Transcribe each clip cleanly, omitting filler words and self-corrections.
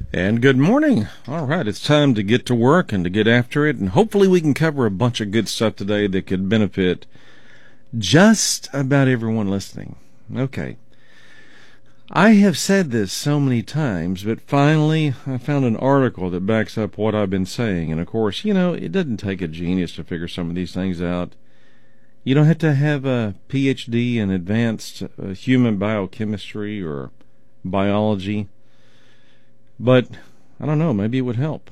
And good morning. All right, it's time to get to work and to get after it, and hopefully we can cover a bunch of good stuff today that could benefit just about everyone listening. Okay. I have said this so many times, but finally I found an article that backs up what I've been saying. And of course, it doesn't take a genius to figure some of these things out. You don't have to have a PhD in advanced human biochemistry or biology. But, I don't know, maybe it would help.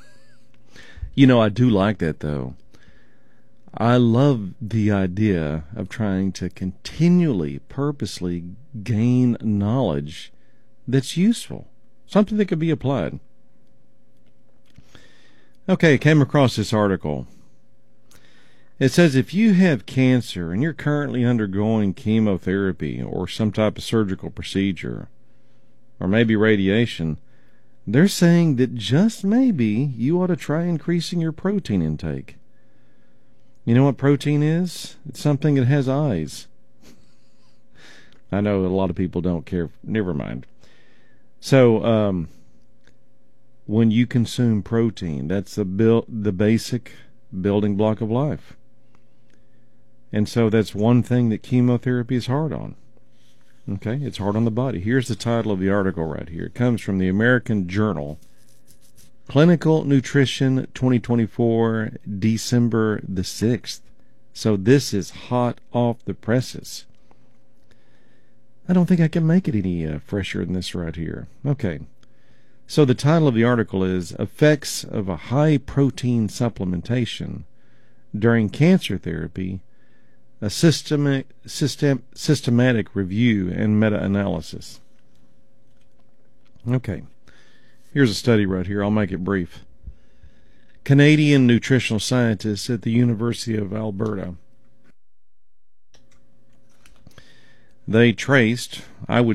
I do like that, though. I love the idea of trying to continually, purposely gain knowledge that's useful, something that could be applied. Okay, I came across this article. It says if you have cancer and you're currently undergoing chemotherapy or some type of surgical procedure, or maybe radiation, they're saying that just maybe you ought to try increasing your protein intake. You know what protein is? It's something that has eyes. I know a lot of people don't care. Never mind. So, when you consume protein, that's the basic building block of life. And so that's one thing that chemotherapy is hard on. Okay, it's hard on the body. Here's the title of the article right here. It comes from the American Journal, Clinical Nutrition 2024, December the 6th. So this is hot off the presses. I don't think I can make it any fresher than this right here. Okay, so the title of the article is Effects of a High Protein Supplementation During Cancer Therapy, a systematic review and meta-analysis. Okay, here's a study right here. I'll make it brief. Canadian nutritional scientists at the University of Alberta. They tracked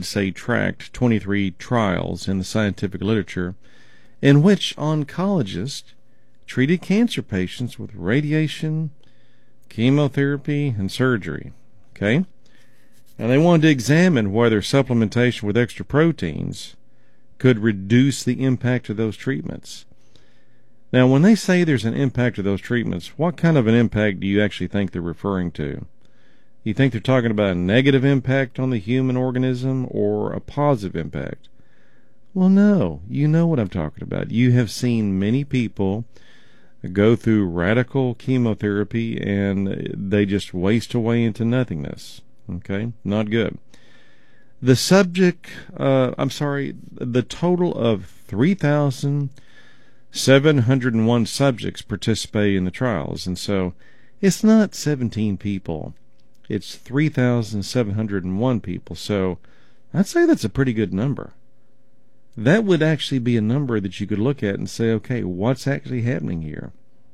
23 trials in the scientific literature in which oncologists treated cancer patients with radiation, chemotherapy, and surgery. Okay? And they wanted to examine whether supplementation with extra proteins could reduce the impact of those treatments. Now, when they say there's an impact of those treatments, what kind of an impact do you actually think they're referring to? You think they're talking about a negative impact on the human organism or a positive impact? Well, no. You know what I'm talking about. You have seen many people go through radical chemotherapy and they just waste away into nothingness. Okay? Not good. The total of 3,701 subjects participate in the trials. And so it's not 17 people. It's 3,701 people. So I'd say that's a pretty good number. That would actually be a number that you could look at and say, okay, what's actually happening here?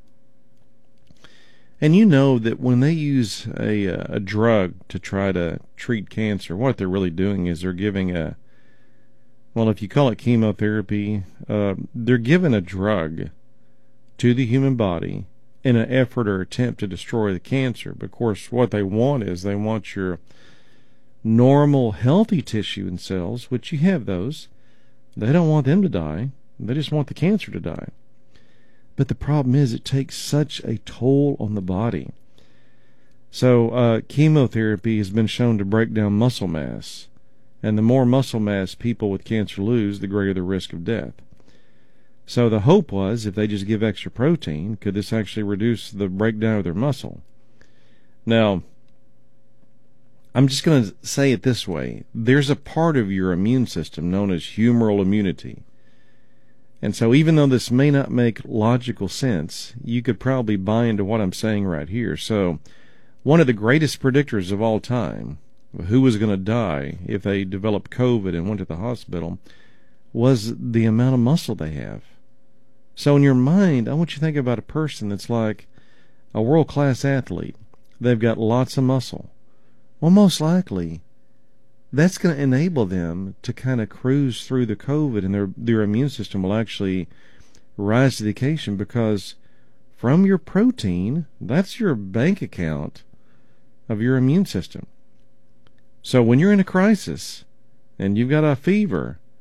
And you know that when they use a drug to try to treat cancer, what they're really doing is they're giving if you call it chemotherapy, they're giving a drug to the human body in an effort or attempt to destroy the cancer. But of course, what they want is they want your normal, healthy tissue and cells, which you have those. They don't want them to die. They just want the cancer to die. But the problem is it takes such a toll on the body. So chemotherapy has been shown to break down muscle mass. And the more muscle mass people with cancer lose, the greater the risk of death. So the hope was, if they just give extra protein, could this actually reduce the breakdown of their muscle? Now, I'm just going to say it this way. There's a part of your immune system known as humoral immunity. And so even though this may not make logical sense, you could probably buy into what I'm saying right here. So one of the greatest predictors of all time, who was going to die if they developed COVID and went to the hospital, was the amount of muscle they have. So in your mind, I want you to think about a person that's like a world-class athlete. They've got lots of muscle. Well, most likely, that's going to enable them to kind of cruise through the COVID, and their immune system will actually rise to the occasion, because from your protein, that's your bank account of your immune system. So when you're in a crisis and you've got a fever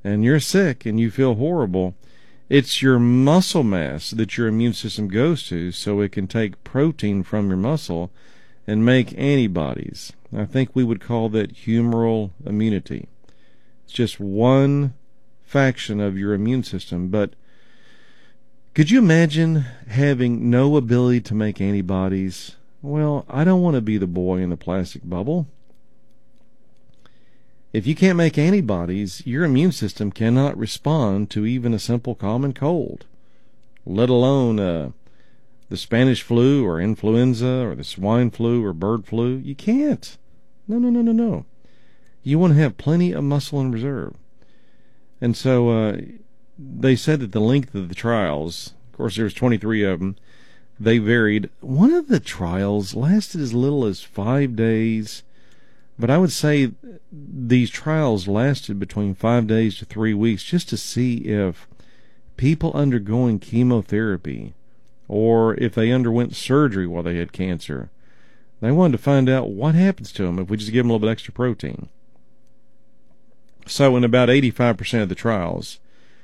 and you're sick and you feel horrible, it's your muscle mass that your immune system goes to so it can take protein from your muscle and make antibodies. I think we would call that humoral immunity. It's just one faction of your immune system. But could you imagine having no ability to make antibodies? Well, I don't want to be the boy in the plastic bubble. If you can't make antibodies, your immune system cannot respond to even a simple common cold, let alone the Spanish flu or influenza or the swine flu or bird flu. You can't. No. You want to have plenty of muscle in reserve. And so they said that the length of the trials, of course there was 23 of them, they varied. One of the trials lasted as little as 5 days. But I would say these trials lasted between 5 days to 3 weeks just to see if people undergoing chemotherapy or if they underwent surgery while they had cancer, they wanted to find out what happens to them if we just give them a little bit extra protein. So in about 85% of the trials,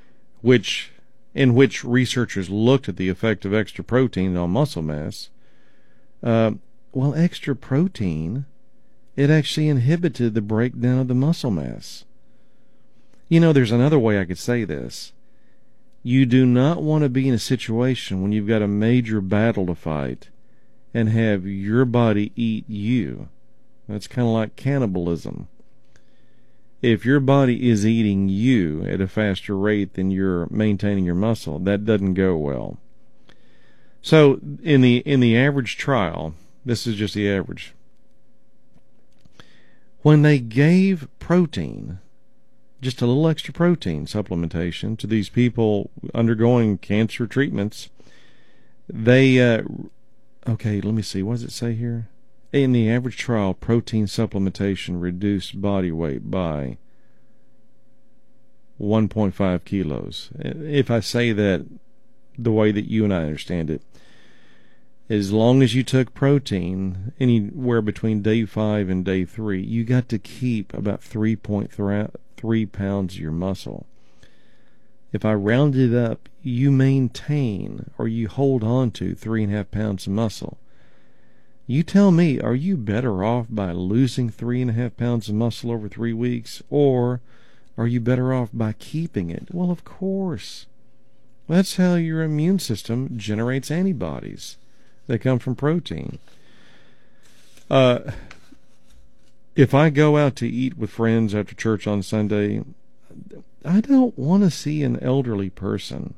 in which researchers looked at the effect of extra protein on muscle mass, extra protein, it actually inhibited the breakdown of the muscle mass. You know, there's another way I could say this. You do not want to be in a situation when you've got a major battle to fight and have your body eat you. That's kind of like cannibalism. If your body is eating you at a faster rate than you're maintaining your muscle, that doesn't go well. So in the average trial, this is just the average, when they gave protein, just a little extra protein supplementation to these people undergoing cancer treatments, they, let me see, what does it say here? In the average trial, protein supplementation reduced body weight by 1.5 kilos. If I say that the way that you and I understand it, as long as you took protein anywhere between day 5 and day 3, you got to keep about 3.3 pounds of your muscle. If I round it up, you maintain or you hold on to 3.5 pounds of muscle. You tell me, are you better off by losing 3.5 pounds of muscle over 3 weeks, or are you better off by keeping it? Well, of course. That's how your immune system generates antibodies. They come from protein. If I go out to eat with friends after church on Sunday, I don't want to see an elderly person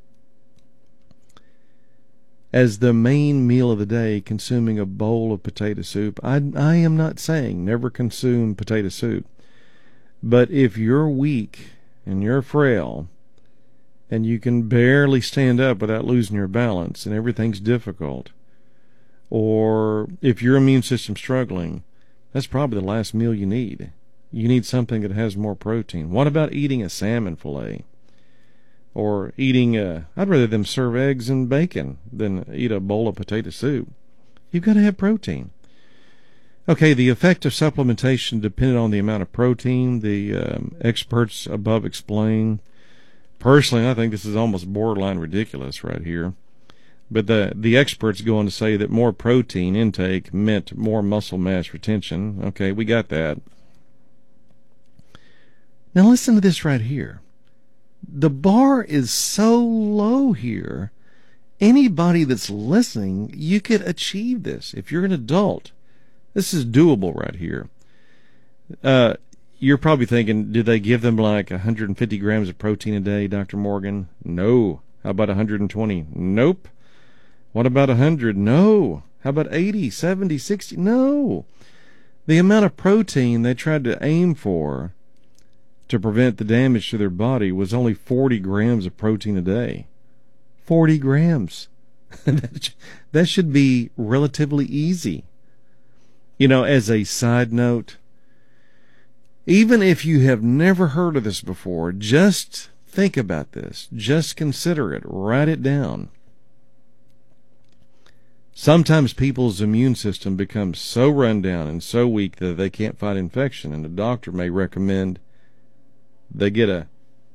as the main meal of the day consuming a bowl of potato soup. I am not saying never consume potato soup. But if you're weak and you're frail and you can barely stand up without losing your balance and everything's difficult, or if your immune system's struggling, that's probably the last meal you need. You need something that has more protein. What about eating a salmon fillet? Or eating I'd rather them serve eggs and bacon than eat a bowl of potato soup. You've got to have protein. Okay, the effect of supplementation depended on the amount of protein. The experts above explain. Personally, I think this is almost borderline ridiculous right here. But the experts go on to say that more protein intake meant more muscle mass retention. Okay, we got that. Now listen to this right here. The bar is so low here, anybody that's listening, you could achieve this. If you're an adult, this is doable right here. You're probably thinking, did they give them like 150 grams of protein a day, Dr. Morgan? No. How about 120? Nope. What about 100? No. How about 80, 70, 60? No. The amount of protein they tried to aim for to prevent the damage to their body was only 40 grams of protein a day. 40 grams. That should be relatively easy. You know, as a side note, even if you have never heard of this before, just think about this. Just consider it. Write it down. Sometimes people's immune system becomes so run down and so weak that they can't fight infection, and the doctor may recommend they get a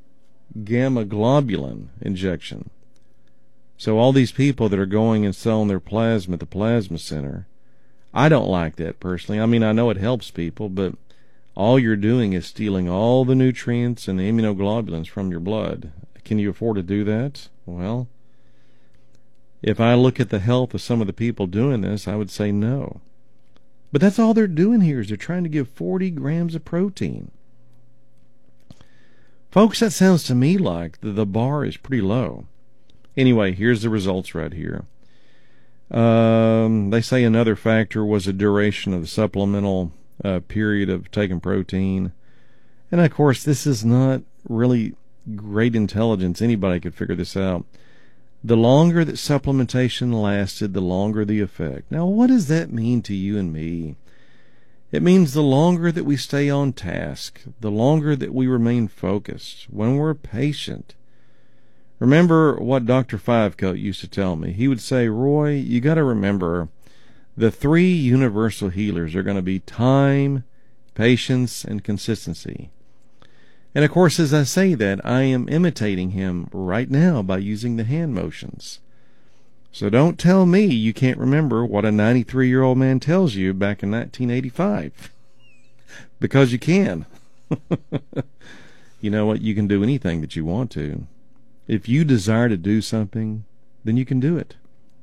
gamma globulin injection. So all these people that are going and selling their plasma at the plasma center, I don't like that personally. I mean, I know it helps people, but all you're doing is stealing all the nutrients and the immunoglobulins from your blood. Can you afford to do that? Well, if I look at the health of some of the people doing this, I would say no. But that's all they're doing here is they're trying to give 40 grams of protein. Folks, that sounds to me like the bar is pretty low. Anyway, here's the results right here. They say another factor was the duration of the supplemental period of taking protein. And of course, this is not really great intelligence. Anybody could figure this out. The longer that supplementation lasted, the longer the effect. Now, what does that mean to you and me? It means the longer that we stay on task, the longer that we remain focused, when we're patient. Remember what Dr. Fivecoat used to tell me. He would say, Roy, you got to remember the 3 universal healers are going to be time, patience, and consistency. And of course, as I say that, I am imitating him right now by using the hand motions. So don't tell me you can't remember what a 93-year-old man tells you back in 1985. Because you can. You know what? You can do anything that you want to. If you desire to do something, then you can do it.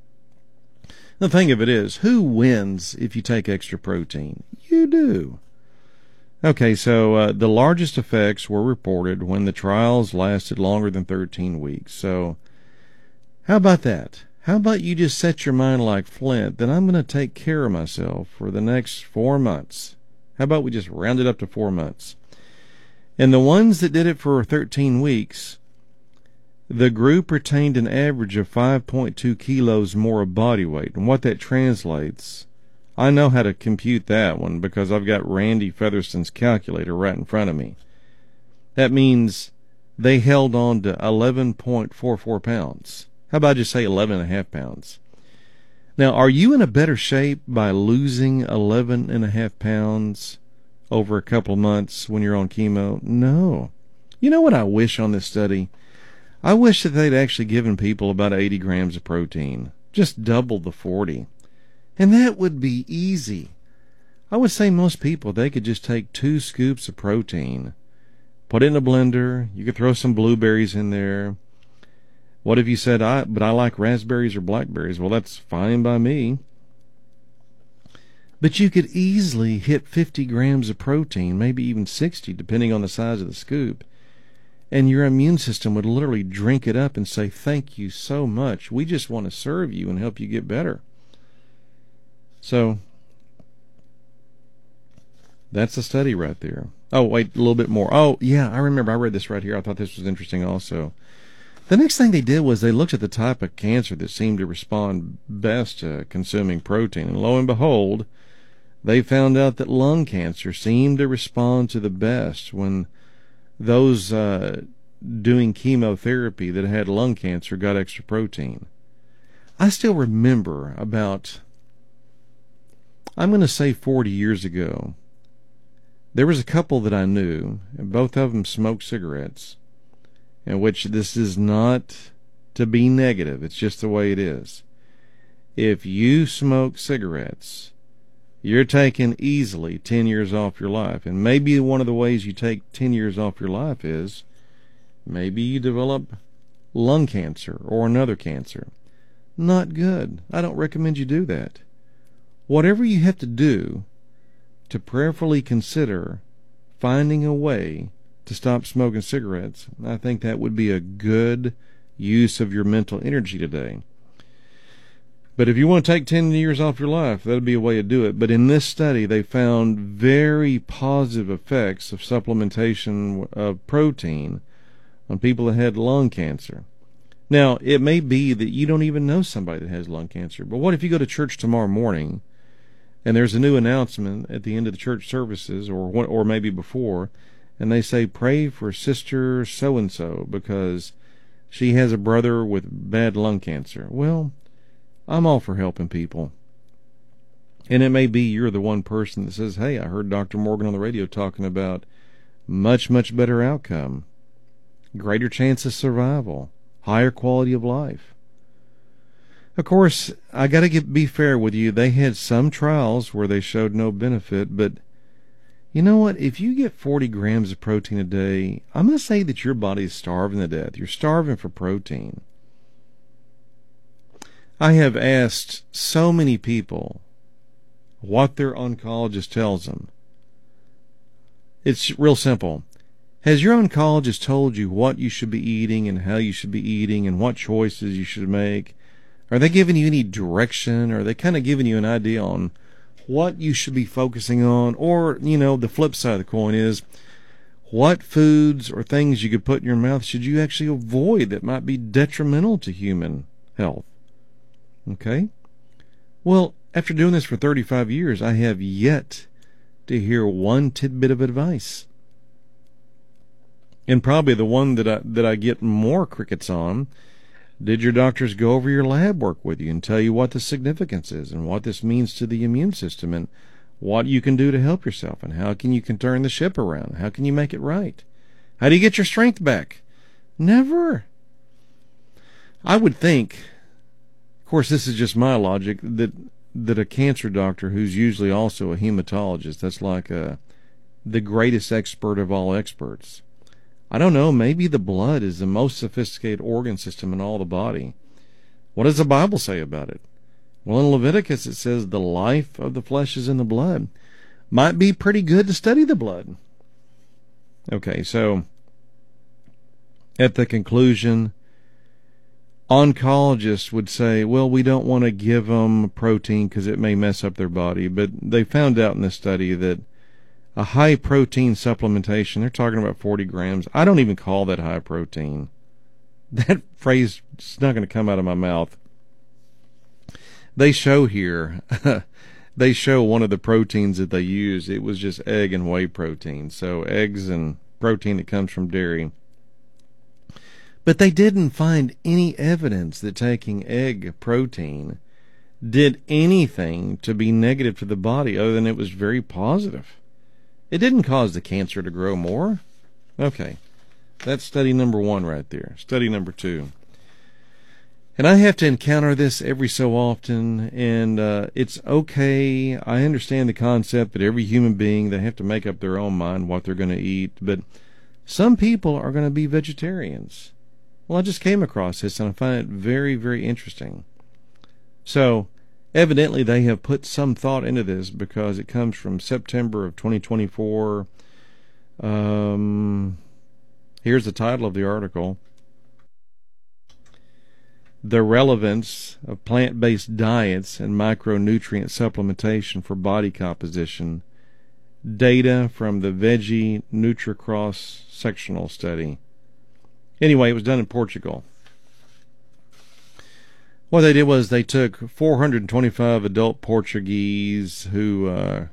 The thing of it is, who wins if you take extra protein? You do. Okay, so the largest effects were reported when the trials lasted longer than 13 weeks. So how about that? How about you just set your mind like flint that I'm going to take care of myself for the next 4 months? How about we just round it up to 4 months? And the ones that did it for 13 weeks, the group retained an average of 5.2 kilos more of body weight. And what that translates, I know how to compute that one because I've got Randy Featherston's calculator right in front of me. That means they held on to 11.44 pounds. How about I just say 11.5 pounds? Now, are you in a better shape by losing 11.5 pounds over a couple of months when you're on chemo? No. You know what I wish on this study? I wish that they'd actually given people about 80 grams of protein. Just double the 40. And that would be easy. I would say most people, they could just take 2 scoops of protein, put it in a blender. You could throw some blueberries in there. What if you said, but I like raspberries or blackberries? Well, that's fine by me. But you could easily hit 50 grams of protein, maybe even 60, depending on the size of the scoop. And your immune system would literally drink it up and say, thank you so much. We just want to serve you and help you get better. So, that's a study right there. Oh, wait, a little bit more. Oh, yeah, I remember. I read this right here. I thought this was interesting also. The next thing they did was they looked at the type of cancer that seemed to respond best to consuming protein. And lo and behold, they found out that lung cancer seemed to respond to the best when those doing chemotherapy that had lung cancer got extra protein. I still remember about, I'm going to say 40 years ago, there was a couple that I knew, and both of them smoked cigarettes, in which this is not to be negative, it's just the way it is. If you smoke cigarettes, you're taking easily 10 years off your life. And maybe one of the ways you take 10 years off your life is maybe you develop lung cancer or another cancer. Not good. I don't recommend you do that. Whatever you have to do to prayerfully consider finding a way to stop smoking cigarettes, I think that would be a good use of your mental energy today. But if you want to take 10 years off your life, that would be a way to do it. But in this study, they found very positive effects of supplementation of protein on people that had lung cancer. Now, it may be that you don't even know somebody that has lung cancer. But what if you go to church tomorrow morning and there's a new announcement at the end of the church services or maybe before, and they say, pray for Sister so-and-so because she has a brother with bad lung cancer. Well, I'm all for helping people. And it may be you're the one person that says, hey, I heard Dr. Morgan on the radio talking about much, much better outcome. greater chance of survival, higher quality of life. Of course, I got to be fair with you. They had some trials where they showed no benefit, but you know what? If you get 40 grams of protein a day, I'm going to say that your body's starving to death. You're starving for protein. I have asked so many people what their oncologist tells them. It's real simple. Has your oncologist told you what you should be eating and how you should be eating and what choices you should make? Are they giving you any direction? Are they kind of giving you an idea on what you should be focusing on? Or, the flip side of the coin is, what foods or things you could put in your mouth should you actually avoid that might be detrimental to human health? Okay? Well, after doing this for 35 years, I have yet to hear one tidbit of advice. And probably the one that I get more crickets on, did your doctors go over your lab work with you and tell you what the significance is and what this means to the immune system and what you can do to help yourself and how can you turn the ship around? How can you make it right? How do you get your strength back? Never. I would think, of course this is just my logic, that a cancer doctor who's usually also a hematologist, that's like the greatest expert of all experts. I don't know, maybe the blood is the most sophisticated organ system in all the body. What does the Bible say about it? Well, in Leviticus it says the life of the flesh is in the blood. Might be pretty good to study the blood. Okay, so at the conclusion, oncologists would say, well, we don't want to give them protein because it may mess up their body. But they found out in this study that a high protein supplementation, they're talking about 40 grams. I don't even call that high protein. That phrase is not going to come out of my mouth. They show here, they show one of the proteins that they use. It was just egg and whey protein. So eggs and protein that comes from dairy. But they didn't find any evidence that taking egg protein did anything to be negative to the body other than it was very positive. It didn't cause the cancer to grow more. Okay, that's study number 1 right there. Study number 2. And I have to encounter this every so often, and it's okay. I understand the concept that every human being, they have to make up their own mind what they're going to eat, but some people are going to be vegetarians. Well, I just came across this, and I find it very, very interesting. So, evidently, they have put some thought into this because it comes from September of 2024. Here's the title of the article. The relevance of plant-based diets and micronutrient supplementation for body composition. Data from the Veggie NutriCross sectional study. Anyway, it was done in Portugal. What they did was they took 425 adult Portuguese who,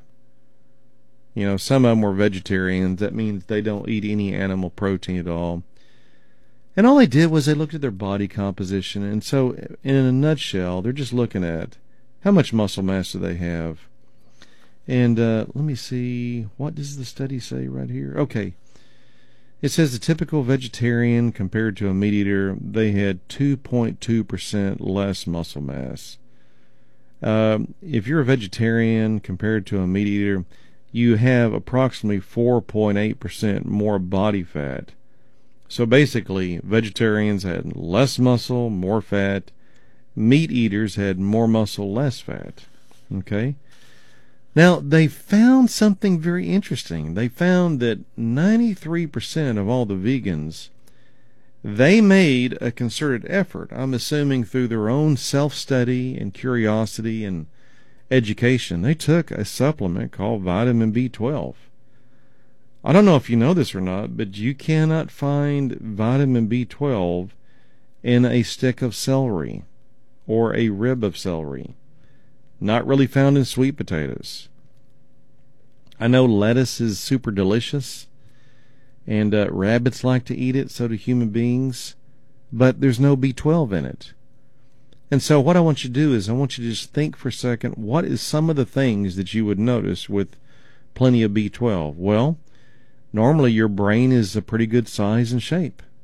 some of them were vegetarians. That means they don't eat any animal protein at all. And all they did was they looked at their body composition. And so, in a nutshell, they're just looking at how much muscle mass do they have. And let me see, what does the study say right here? Okay. It says the typical vegetarian compared to a meat eater, they had 2.2% less muscle mass. If you're a vegetarian compared to a meat eater, you have approximately 4.8% more body fat. So basically, vegetarians had less muscle, more fat. Meat eaters had more muscle, less fat. Okay? Now, they found something very interesting. They found that 93% of all the vegans, they made a concerted effort, I'm assuming through their own self-study and curiosity and education. They took a supplement called vitamin B12. I don't know if you know this or not, but you cannot find vitamin B12 in a stick of celery or a rib of celery. Not really found in sweet potatoes. I know lettuce is super delicious, and rabbits like to eat it, so do human beings, but there's no B12 in it. And so what I want you to do is I want you to just think for a second, what is some of the things that you would notice with plenty of B12? Well, normally your brain is a pretty good size and shape.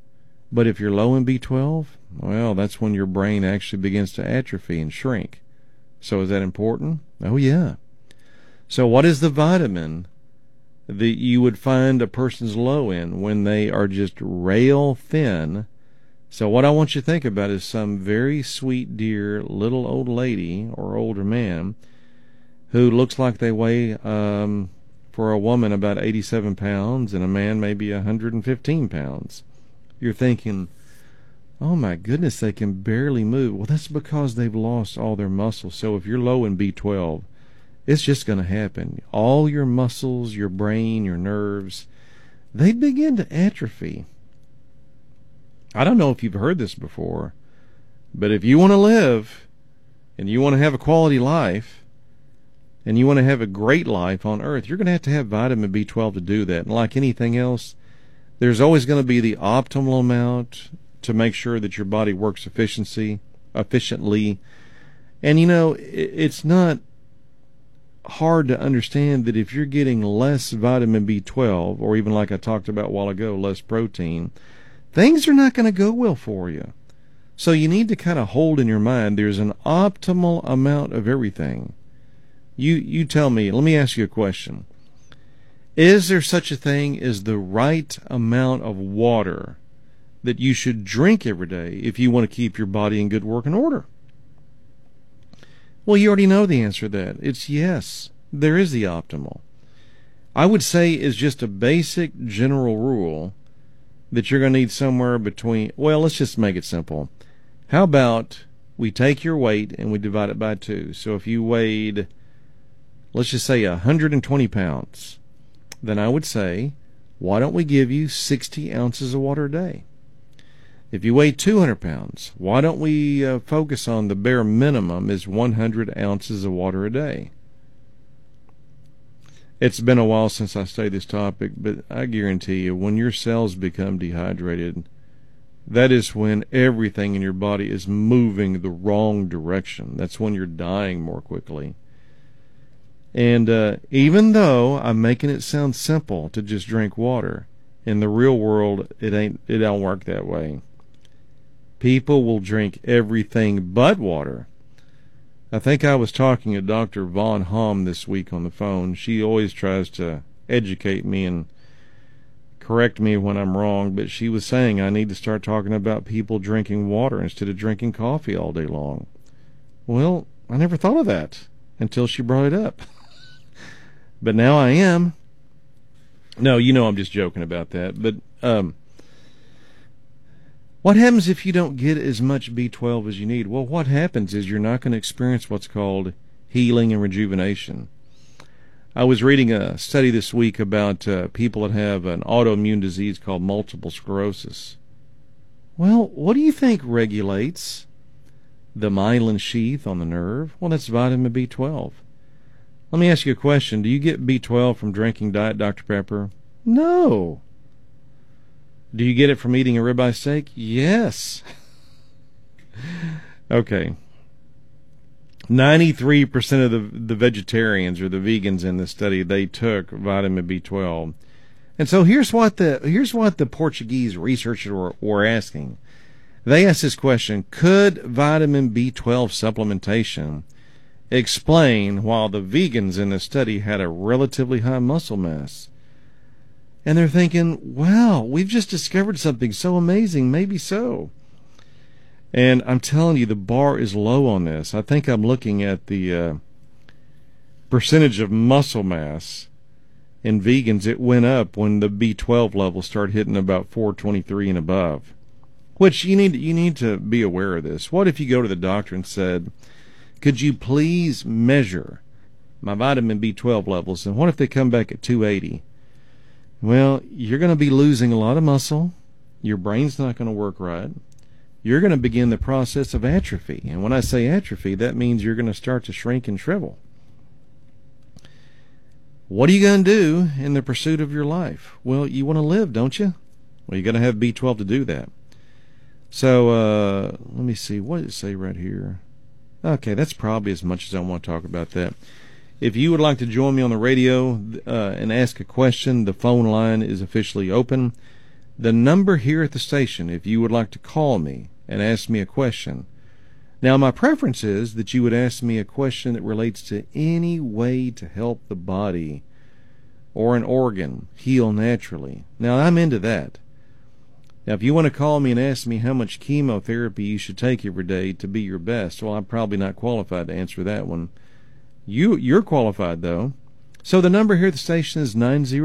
But if you're low in B12, well, that's when your brain actually begins to atrophy and shrink. So is that important? Oh, yeah. So what is the vitamin that you would find a person's low in when they are just rail thin? So what I want you to think about is some very sweet, dear little old lady or older man who looks like they weigh, for a woman, about 87 pounds, and a man maybe 115 pounds. You're thinking, oh my goodness, they can barely move. Well, that's because they've lost all their muscles. So if you're low in B12, it's just going to happen. All your muscles, your brain, your nerves, they begin to atrophy. I don't know if you've heard this before, but if you want to live and you want to have a quality life and you want to have a great life on earth, you're going to have vitamin B12 to do that. And like anything else, there's always going to be the optimal amount to make sure that your body works efficiently. And it's not hard to understand that if you're getting less vitamin B12, or even like I talked about a while ago, less protein, things are not going to go well for you. So you need to kind of hold in your mind there's an optimal amount of everything. You tell me, let me ask you a question. Is there such a thing as the right amount of water that you should drink every day if you want to keep your body in good working order? Well, you already know the answer to that. It's yes. There is the optimal. I would say is just a basic general rule that you're going to need somewhere between, well, let's just make it simple. How about we take your weight and we divide it by 2? So if you weighed, let's just say 120 pounds, then I would say, why don't we give you 60 ounces of water a day? If you weigh 200 pounds, why don't we focus on the bare minimum is 100 ounces of water a day? It's been a while since I studied this topic, but I guarantee you, when your cells become dehydrated, that is when everything in your body is moving the wrong direction. That's when you're dying more quickly. And even though I'm making it sound simple to just drink water, in the real world, it don't work that way. People will drink everything but water. I think I was talking to Dr. Von Hom this week on the phone. She always tries to educate me and correct me when I'm wrong, but she was saying I need to start talking about people drinking water instead of drinking coffee all day long. Well, I never thought of that until she brought it up. But now I am. No, I'm just joking about that. But what happens if you don't get as much B12 as you need? Well, what happens is you're not going to experience what's called healing and rejuvenation. I was reading a study this week about people that have an autoimmune disease called multiple sclerosis. Well, what do you think regulates the myelin sheath on the nerve? Well, that's vitamin B12. Let me ask you a question. Do you get B12 from drinking Diet Dr. Pepper? No. Do you get it from eating a ribeye steak? Yes. Okay. 93% of the vegetarians or the vegans in this study, they took vitamin B12. And so here's what the Portuguese researchers were asking. They asked this question: could vitamin B12 supplementation explain why the vegans in the study had a relatively high muscle mass? And they're thinking, wow, we've just discovered something so amazing, maybe so. And I'm telling you, the bar is low on this. I think I'm looking at the percentage of muscle mass in vegans. It went up when the B12 levels started hitting about 423 and above. Which you need to be aware of this. What if you go to the doctor and said, could you please measure my vitamin B12 levels? And what if they come back at 280? Well, you're going to be losing a lot of muscle. Your brain's not going to work right. You're going to begin the process of atrophy. And when I say atrophy, that means you're going to start to shrink and shrivel. What are you going to do in the pursuit of your life? Well, you want to live, don't you? Well, you got to have B12 to do that. So, let me see. What does it say right here? Okay, that's probably as much as I want to talk about that. If you would like to join me on the radio and ask a question, the phone line is officially open. The number here at the station, if you would like to call me and ask me a question. Now, my preference is that you would ask me a question that relates to any way to help the body or an organ heal naturally. Now, I'm into that. Now, if you want to call me and ask me how much chemotherapy you should take every day to be your best, well, I'm probably not qualified to answer that one. You're qualified, though. So the number here at the station is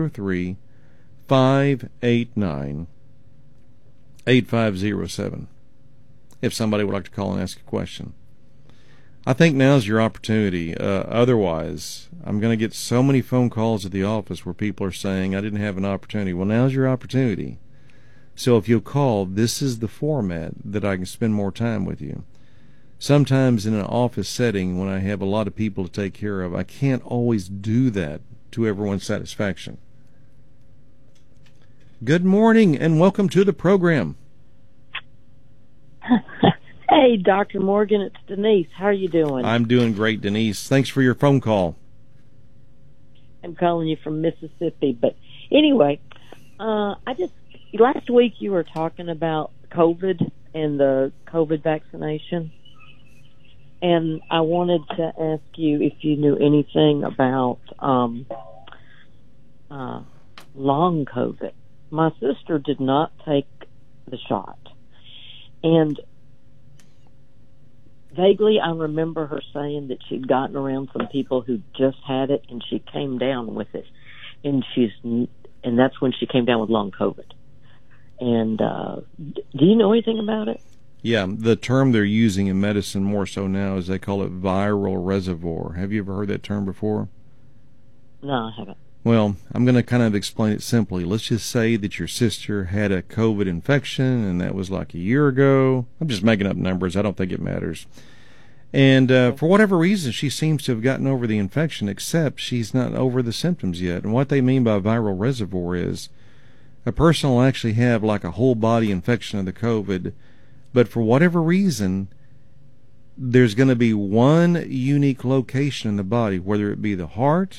903-589-8507. If somebody would like to call and ask a question. I think now's your opportunity. Otherwise, I'm going to get so many phone calls at the office where people are saying, I didn't have an opportunity. Well, now's your opportunity. So if you'll call, this is the format that I can spend more time with you. Sometimes in an office setting, when I have a lot of people to take care of, I can't always do that to everyone's satisfaction. Good morning and welcome to the program. Hey, Dr. Morgan, it's Denise. How are you doing? I'm doing great, Denise. Thanks for your phone call. I'm calling you from Mississippi. But anyway, last week you were talking about COVID and the COVID vaccination. And I wanted to ask you if you knew anything about long COVID. My sister did not take the shot. And vaguely, I remember her saying that she'd gotten around some people who just had it, and she came down with it, and that's when she came down with long COVID. And do you know anything about it? Yeah, the term they're using in medicine more so now is they call it viral reservoir. Have you ever heard that term before? No, I haven't. Well, I'm going to kind of explain it simply. Let's just say that your sister had a COVID infection, and that was like a year ago. I'm just making up numbers. I don't think it matters. And for whatever reason, she seems to have gotten over the infection, except she's not over the symptoms yet. And what they mean by viral reservoir is a person will actually have like a whole body infection of the COVID, but for whatever reason, there's going to be one unique location in the body, whether it be the heart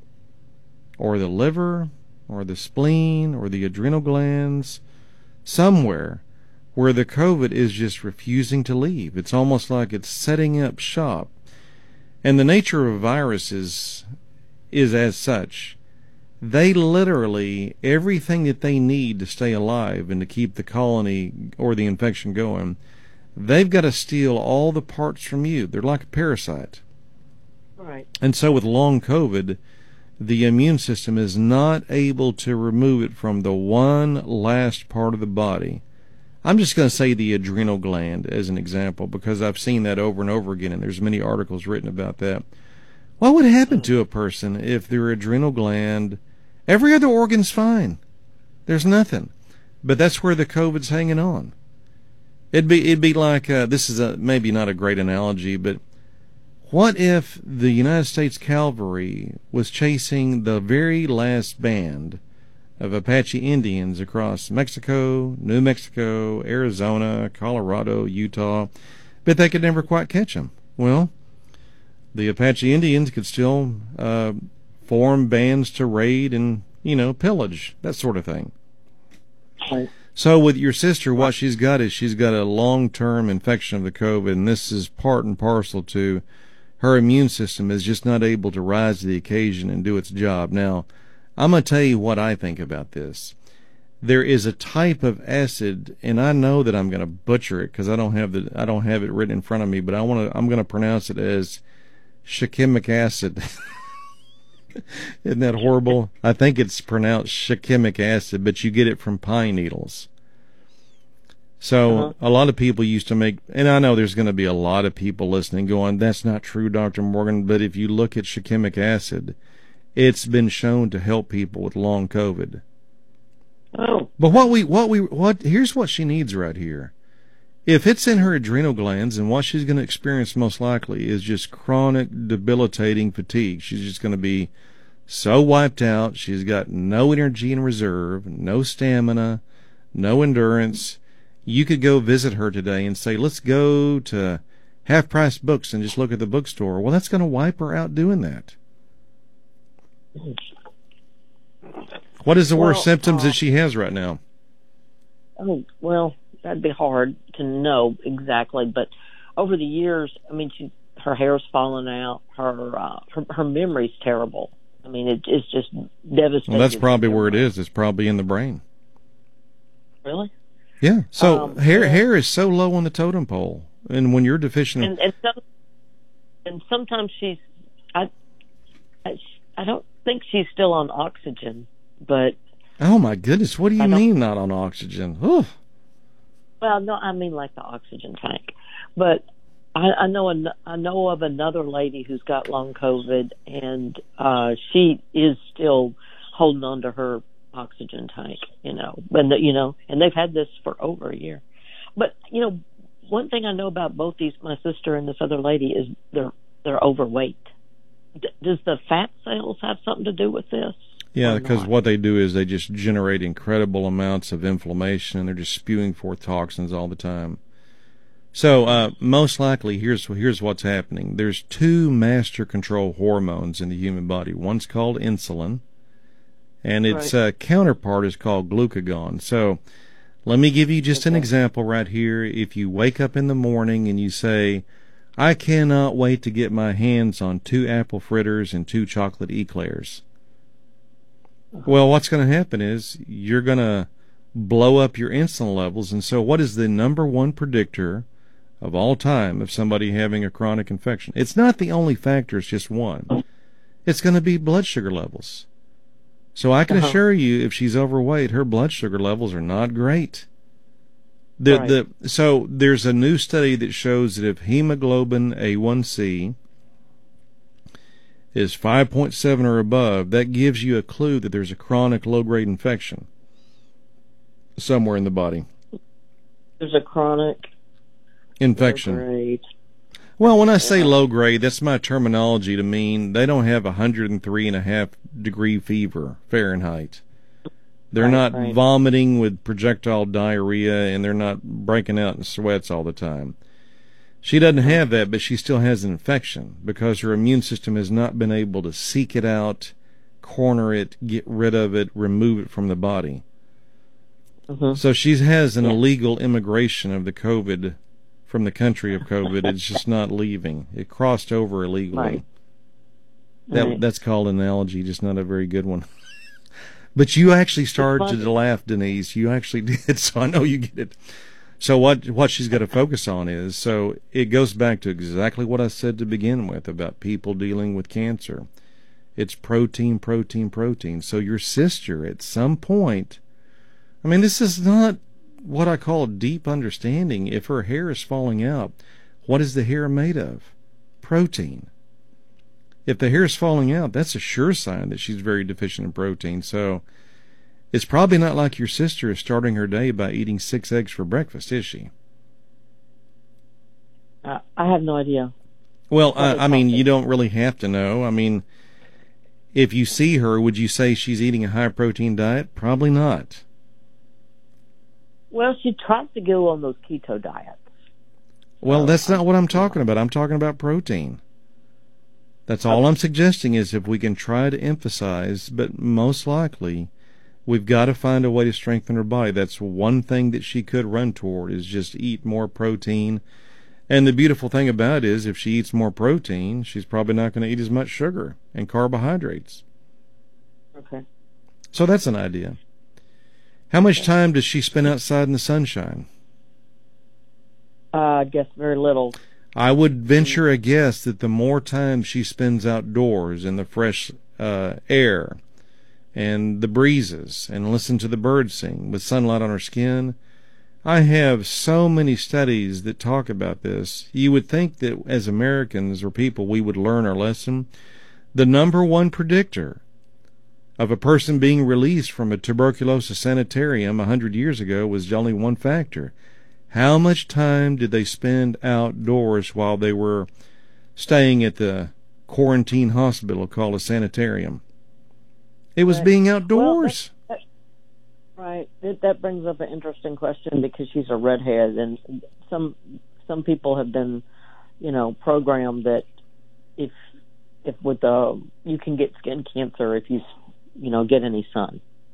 or the liver, or the spleen, or the adrenal glands, somewhere where the COVID is just refusing to leave. It's almost like it's setting up shop. And the nature of viruses is as such. They literally, everything that they need to stay alive and to keep the colony or the infection going, they've got to steal all the parts from you. They're like a parasite. Right. And so with long COVID, the immune system is not able to remove it from the one last part of the body. I'm just going to say the adrenal gland as an example, because I've seen that over and over again, and there's many articles written about that. What would happen to a person if their adrenal gland, every other organ's fine? There's nothing. But that's where the COVID's hanging on. It'd be like, this is maybe not a great analogy, but what if the United States Cavalry was chasing the very last band of Apache Indians across Mexico, New Mexico, Arizona, Colorado, Utah, but they could never quite catch them? Well, the Apache Indians could still form bands to raid and, pillage, that sort of thing. Right. So with your sister, what she's got is she's got a long-term infection of the COVID, and this is part and parcel to her immune system is just not able to rise to the occasion and do its job. Now, I'm going to tell you what I think about this. There is a type of acid, and I know that I'm going to butcher it because I don't have it written in front of me, but I'm going to pronounce it as shikimic acid. Isn't that horrible? I think it's pronounced shikimic acid, but you get it from pine needles. So a lot of people used to make, and I know there's going to be a lot of people listening going, that's not true, Dr. Morgan, but if you look at shikimic acid, it's been shown to help people with long COVID. Oh. But here's what she needs right here. If it's in her adrenal glands, and what she's going to experience most likely is just chronic debilitating fatigue. She's just going to be so wiped out. She's got no energy in reserve, no stamina, no endurance. You could go visit her today and say, let's go to Half Price Books and just look at the bookstore. Well, that's going to wipe her out doing that. What is the worst symptoms that she has right now? Oh, well, that'd be hard to know exactly, but over the years, I mean, her hair's fallen out. Her memory's terrible. I mean, it's just devastating. Well, that's probably where it is. It's probably in the brain. Really? Yeah. So hair is so low on the totem pole, and when you're deficient, and sometimes I don't think she's still on oxygen, but. Oh my goodness! What do you mean not on oxygen? Oof. Well, no, I mean like the oxygen tank. But I know of another lady who's got long COVID, and she is still holding on to her oxygen tank. And they've had this for over a year. But one thing I know about both my sister and this other lady is they're overweight. Does the fat cells have something to do with this? Yeah, because what they do is they just generate incredible amounts of inflammation, and they're just spewing forth toxins all the time. So most likely, here's what's happening. There's two master control hormones in the human body. One's called insulin, and its counterpart is called glucagon. So let me give you just an example right here. If you wake up in the morning and you say, I cannot wait to get my hands on 2 apple fritters and 2 chocolate eclairs. Well, what's going to happen is you're going to blow up your insulin levels. And so what is the number one predictor of all time of somebody having a chronic infection? It's not the only factor, it's just one. It's going to be blood sugar levels. So I can assure you, if she's overweight, her blood sugar levels are not great. So there's a new study that shows that if hemoglobin A1C is 5.7 or above, that gives you a clue that there's a chronic low-grade infection somewhere in the body. There's a chronic infection. Low-grade. Well, when I say low-grade, that's my terminology to mean they don't have 103.5 degree fever Fahrenheit. They're not vomiting with projectile diarrhea, and they're not breaking out in sweats all the time. She doesn't have that, but she still has an infection because her immune system has not been able to seek it out, corner it, get rid of it, remove it from the body. So she has an illegal immigration of the COVID from the country of COVID. It's just not leaving. It crossed over illegally. That's called an analogy, just not a very good one. But you actually started to laugh, Denise. You actually did, so I know you get it. So what she's got to focus on is, so it goes back to exactly what I said to begin with about people dealing with cancer. It's protein, protein, protein. So your sister, at some point, I mean, this is not what I call deep understanding. If her hair is falling out, what is the hair made of? Protein. If the hair is falling out, that's a sure sign that she's very deficient in protein. So it's probably not like your sister is starting her day by eating 6 eggs for breakfast, is she? I have no idea. Well, I mean, you don't really have to know. I mean, if you see her, would you say she's eating a high-protein diet? Probably not. Well, she tries to go on those keto diets. Well, that's not what I'm talking about. I'm talking about protein. That's all I'm suggesting is if we can try to emphasize, but most likely we've got to find a way to strengthen her body. That's one thing that she could run toward is just eat more protein. And the beautiful thing about it is if she eats more protein, she's probably not going to eat as much sugar and carbohydrates. Okay. So that's an idea. How much time does she spend outside in the sunshine? I guess very little. I would venture a guess that the more time she spends outdoors in the fresh air and the breezes and listen to the birds sing with sunlight on her skin. I have so many studies that talk about this. You would think that as Americans or people we would learn our lesson. The number one predictor of a person being released from a tuberculosis sanitarium 100 years ago was only one factor. How much time did they spend outdoors while they were staying at the quarantine hospital called a sanitarium? It was being outdoors. Well, right. That brings up an interesting question because she's a redhead, and some people have been, programmed that if with you can get skin cancer if you get any sun.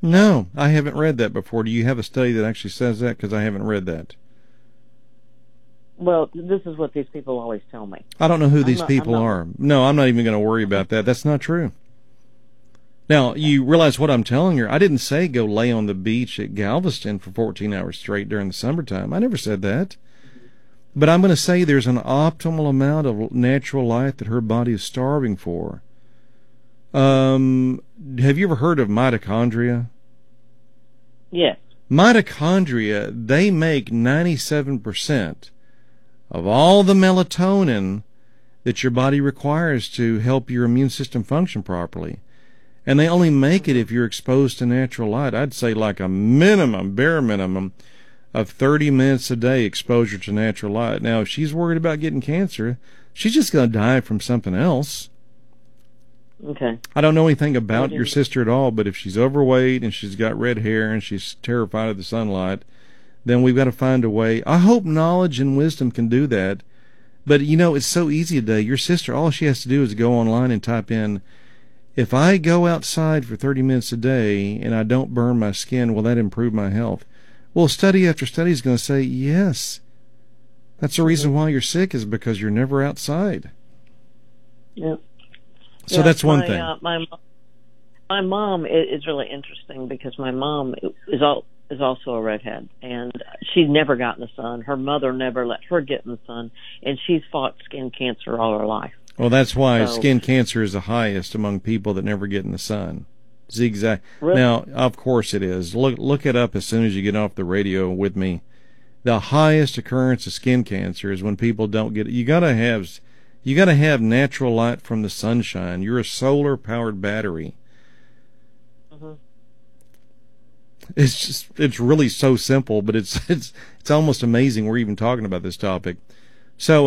No, I haven't read that before. Do you have a study that actually says that? Because I haven't read that. Well, this is what these people always tell me. I don't know who these people are. No, I'm not even going to worry about that. That's not true. Now, you realize what I'm telling you. I didn't say go lay on the beach at Galveston for 14 hours straight during the summertime. I never said that. But I'm going to say there's an optimal amount of natural light that her body is starving for. Have you ever heard of mitochondria? Yes. Mitochondria, they make 97% of all the melatonin that your body requires to help your immune system function properly. And they only make it if you're exposed to natural light. I'd say like a minimum, bare minimum, of 30 minutes a day exposure to natural light. Now, if she's worried about getting cancer, she's just going to die from something else. Okay. I don't know anything about your sister at all, but if she's overweight and she's got red hair and she's terrified of the sunlight, then we've got to find a way. I hope knowledge and wisdom can do that. But, you know, it's so easy today. Your sister, all she has to do is go online and type in, if I go outside for 30 minutes a day and I don't burn my skin, will that improve my health? Well, study after study is going to say, yes. That's the reason why you're sick, is because you're never outside. Yeah. So that's one thing. My mom is really interesting because my mom is also a redhead, and she's never got in the sun. Her mother never let her get in the sun, and she's fought skin cancer all her life. Well, that's why skin cancer is the highest among people that never get in the sun. Zigzag. Really? Now, of course it is. Look it up as soon as you get off the radio with me. The highest occurrence of skin cancer is when people don't get it. You gotta have natural light from the sunshine. You're a solar powered battery. Mm-hmm. It's really so simple, but it's almost amazing we're even talking about this topic. So,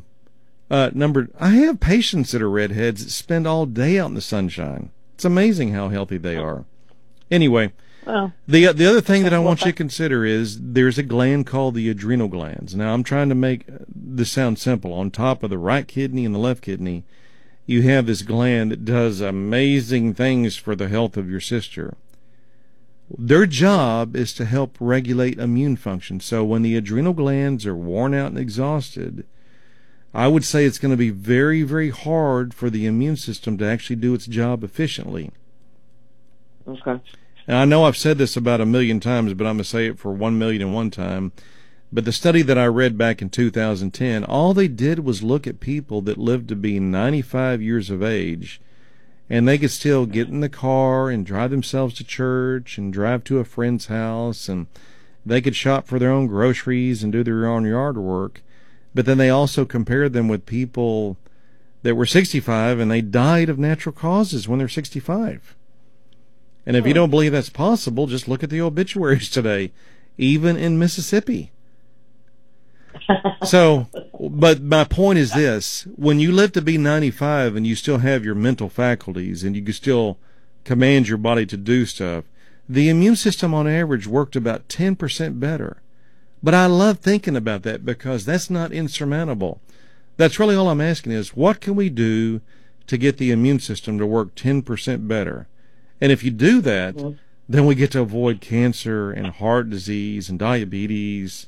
I have patients that are redheads that spend all day out in the sunshine. It's amazing how healthy they are. Anyway, well, the other thing that I want you to consider is there's a gland called the adrenal glands. Now, I'm trying to make this sound simple. On top of the right kidney and the left kidney, you have this gland that does amazing things for the health of your sister. Their job is to help regulate immune function. So when the adrenal glands are worn out and exhausted, I would say it's going to be very, very hard for the immune system to actually do its job efficiently. Okay. And I know I've said this about 1 million times, but I'm going to say it for 1,000,001 time. But the study that I read back in 2010, all they did was look at people that lived to be 95 years of age, and they could still get in the car and drive themselves to church and drive to a friend's house, and they could shop for their own groceries and do their own yard work. But then they also compared them with people that were 65 and they died of natural causes when they're 65. And if you don't believe that's possible, just look at the obituaries today, even in Mississippi. So, but my point is this: when you live to be 95 and you still have your mental faculties and you can still command your body to do stuff, the immune system on average worked about 10% better. But I love thinking about that because that's not insurmountable. That's really all I'm asking is, what can we do to get the immune system to work 10% better? And if you do that, then we get to avoid cancer and heart disease and diabetes.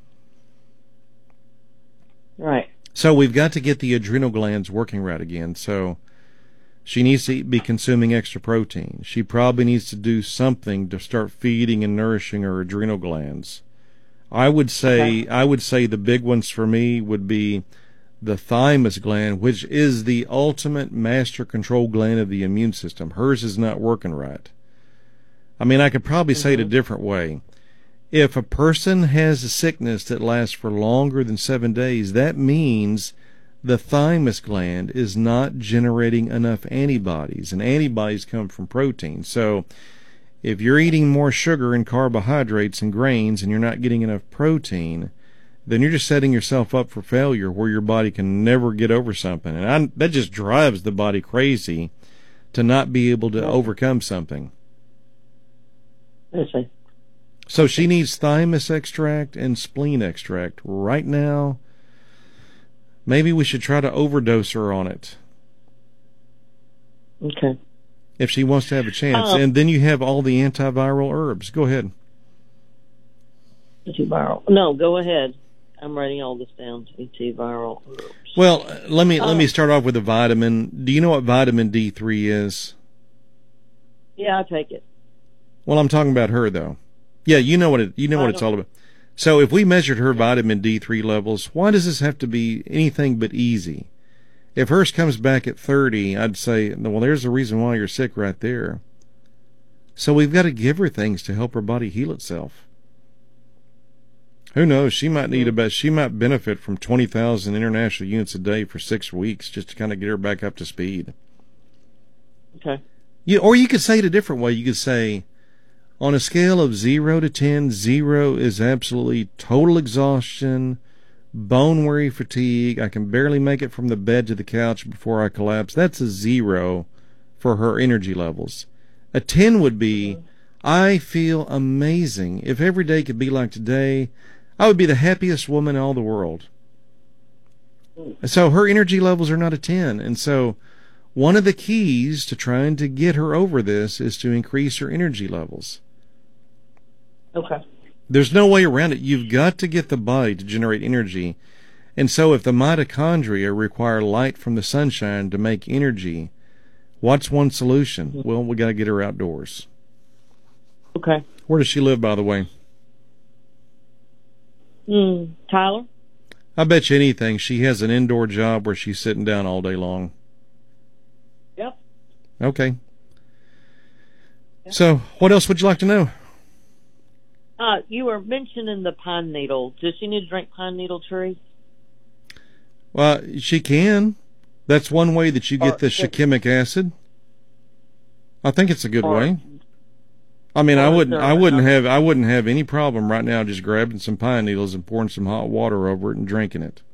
Right. So we've got to get the adrenal glands working right again. So she needs to be consuming extra protein. She probably needs to do something to start feeding and nourishing her adrenal glands. I would say the big ones for me would be the thymus gland, which is the ultimate master control gland of the immune system. Hers is not working right. I mean, I could probably say it a different way. If a person has a sickness that lasts for longer than 7 days, that means the thymus gland is not generating enough antibodies, and antibodies come from protein. So if you're eating more sugar and carbohydrates and grains and you're not getting enough protein, then you're just setting yourself up for failure where your body can never get over something. And that just drives the body crazy to not be able to overcome something. I see. So she needs thymus extract and spleen extract right now. Maybe we should try to overdose her on it. Okay. if she wants to have a chance. Oh. And then you have all the antiviral herbs. Go ahead. Antiviral. No, go ahead. I'm writing all this down. Antiviral herbs. Well, let me start off with a vitamin. Do you know what vitamin D3 is? Yeah, I take it. Well, I'm talking about her though. Yeah, you know what it's all about. So if we measured her vitamin D3 levels, why does this have to be anything but easy? If hers comes back at 30, I'd say, well, there's the reason why you're sick right there. So we've got to give her things to help her body heal itself. Who knows? She might she might benefit from 20,000 international units a day for 6 weeks just to kind of get her back up to speed. Okay. Or you could say it a different way. You could say, on a scale of 0 to 10, 0 is absolutely total exhaustion, bone-weary fatigue. I can barely make it from the bed to the couch before I collapse. That's a 0 for her energy levels. A 10 would be, I feel amazing. If every day could be like today, I would be the happiest woman in all the world. So her energy levels are not a 10. And so one of the keys to trying to get her over this is to increase her energy levels. Okay. There's no way around it. You've got to get the body to generate energy. And so if the mitochondria require light from the sunshine to make energy, what's one solution? Well, we got to get her outdoors. Okay. Where does she live, by the way? Tyler? I bet you anything she has an indoor job where she's sitting down all day long. Yep. Okay. So, what else would you like to know? You were mentioning the pine needle. Does she need to drink pine needle tea? Well, she can. That's one way that you get the shikimic acid. I think it's a good way. I mean, I wouldn't have any problem right now just grabbing some pine needles and pouring some hot water over it and drinking it.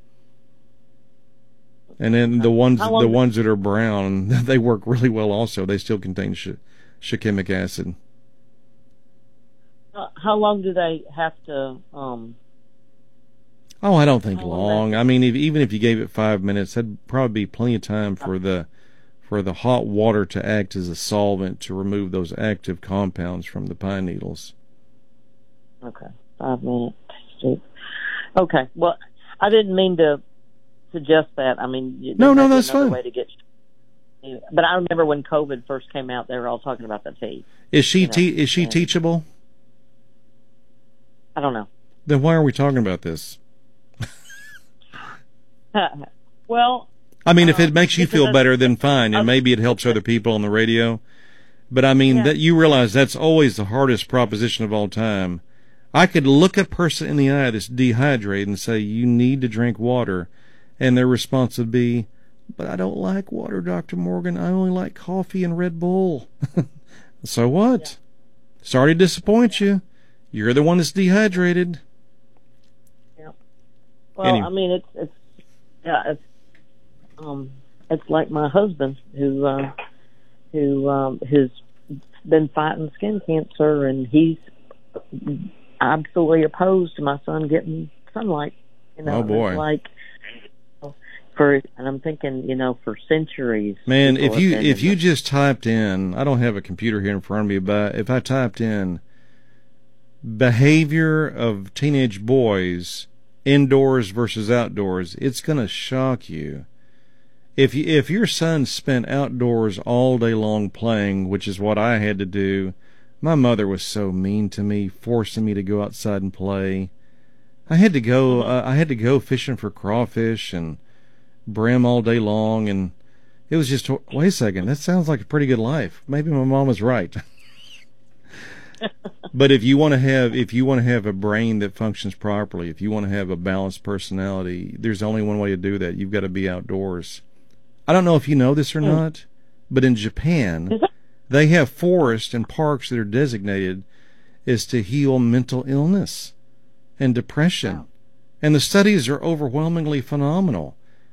And then the ones that are brown, they work really well also. They still contain shikimic acid. How long do they have to? Oh, I don't think long. I mean, even if you gave it 5 minutes, that'd probably be plenty of time for the hot water to act as a solvent to remove those active compounds from the pine needles. Okay, 5 minutes. Okay, well, I didn't mean to suggest that. I mean, no, that's fine. Way to get. But I remember when COVID first came out, they were all talking about the tea. Is she teachable? I don't know. Then why are we talking about this? Well, I mean, if it makes you feel better, then fine, and maybe it helps other people on the radio. But I mean, that you realize that's always the hardest proposition of all time. I could look a person in the eye that's dehydrated and say, you need to drink water, and their response would be, but I don't like water, Dr. Morgan. I only like coffee and Red Bull. So what? Yeah. Sorry to disappoint you. You're the one that's dehydrated. Yeah. Well, anyway. I mean, it's like my husband who has been fighting skin cancer, and he's absolutely opposed to my son getting sunlight. Oh boy! And I'm thinking, for centuries. Man, if you just typed in, I don't have a computer here in front of me, but if I typed in behavior of teenage boys indoors versus outdoors, it's going to shock you. If your son spent outdoors all day long playing, which is what I had to do, my mother was so mean to me, forcing me to go outside and play. I had to go fishing for crawfish and brim all day long, and it was just, wait a second, that sounds like a pretty good life. Maybe my mom was right. But if you want to have a brain that functions properly, if you want to have a balanced personality, there's only one way to do that. You've got to be outdoors. I don't know if you know this or not, but in Japan, they have forests and parks that are designated as to heal mental illness and depression. Wow. And the studies are overwhelmingly phenomenal.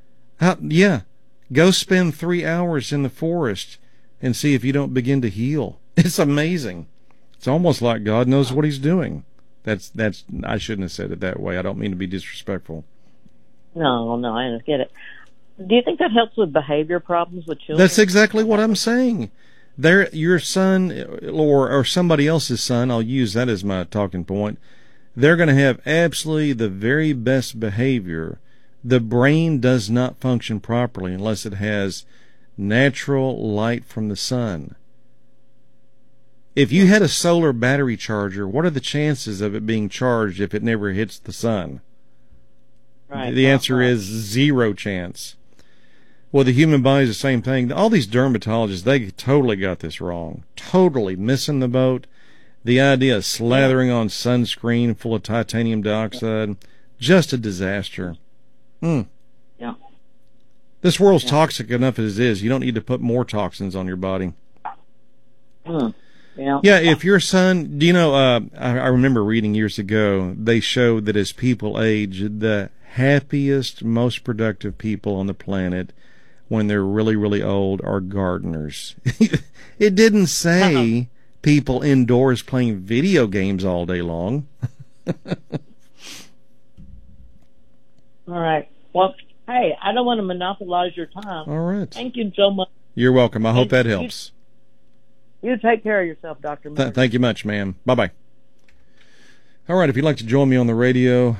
Go spend 3 hours in the forest and see if you don't begin to heal. It's amazing. It's almost like God knows what he's doing. That's I shouldn't have said it that way. I don't mean to be disrespectful. No, I don't get it. Do you think that helps with behavior problems with children? That's exactly what I'm saying. Your son or somebody else's son, I'll use that as my talking point, they're going to have absolutely the very best behavior. The brain does not function properly unless it has natural light from the sun. If you had a solar battery charger, what are the chances of it being charged if it never hits the sun? Right. The answer is 0 chance. Well, the human body is the same thing. All these dermatologists, they totally got this wrong. Totally missing the boat. The idea of slathering on sunscreen full of titanium dioxide, just a disaster. Yeah. This world's toxic enough as it is. You don't need to put more toxins on your body. Yeah. Yeah, if your son, do you know, I remember reading years ago, they showed that as people age, the happiest, most productive people on the planet when they're really, really old are gardeners. It didn't say people indoors playing video games all day long. All right. Well, hey, I don't want to monopolize your time. All right. Thank you so much. You're welcome. I hope that helps. You take care of yourself, Dr. Murray. Thank you much, ma'am. Bye-bye. All right, if you'd like to join me on the radio,